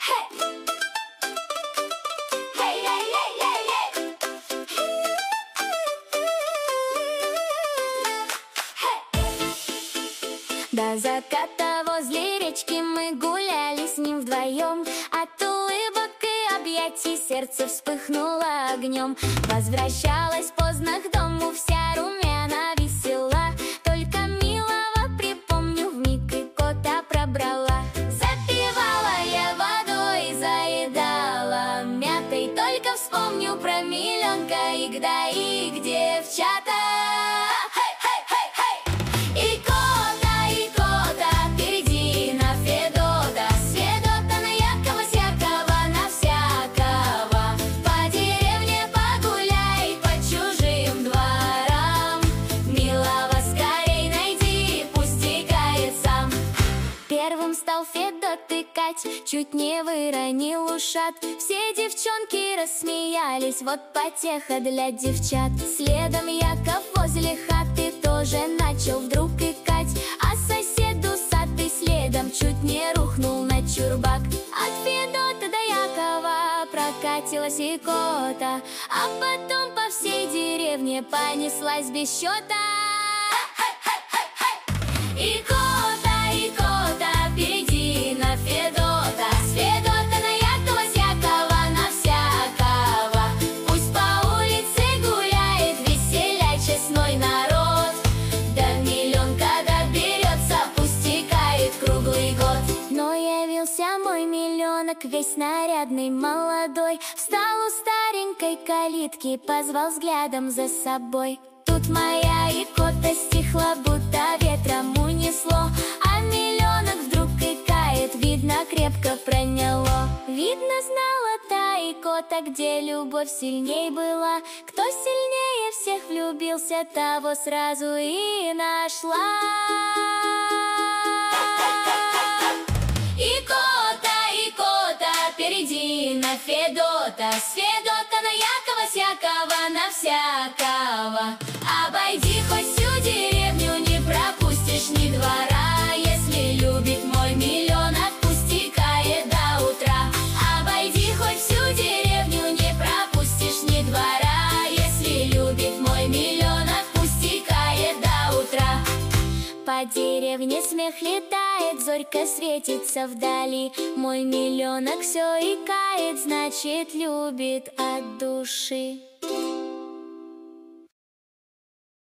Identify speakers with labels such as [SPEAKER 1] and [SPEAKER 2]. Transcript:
[SPEAKER 1] До заката возле речки мы гуляли с ним вдвоем. От улыбок и объятий сердце вспыхнуло огнем. Возвращалась поздно к дому, вся румяна, весела. Только милого припомню, вмиг и кота пробрала. Запивала я водой, заедала мятой. Только вспомню про миленка и девчата. Первым стал Федот тыкать, чуть не выронил ушат. Все девчонки рассмеялись, вот потеха для девчат. Следом Яков возле хаты тоже начал вдруг икать. А сосед усатый следом чуть не рухнул на чурбак. От Федота до Якова прокатилась икота, а потом по всей деревне понеслась без счета. Икота, перейди на Федота, с Федота на Якова, с Якова на всякого. Пусть по улице гуляет веселя честной народ. До миллионка доберется, пусть текает круглый год. Но явился мой миллионок, весь нарядный, молодой. Встал у старенькой калитки, позвал взглядом за собой. Тут моя икота стихла, будто ветром унесло. А миллионок вдруг икает, видно, крепко проняло. Видно, знала та икота, где любовь сильней была. Кто сильнее всех влюбился, того сразу и нашла. Икота, перейди на Федота, с Федота на Якова, с Якова на всякого. Обойди хоть всю деревню, не пропустишь ни двора. Если любит мой миллионок, пусть текает до утра. Обойди хоть всю деревню, не пропустишь ни двора. Если любит мой миллионок, пусть текает до утра. По деревне смех летает, зорька светится вдали. Мой миллионок все икает, значит, любит от души.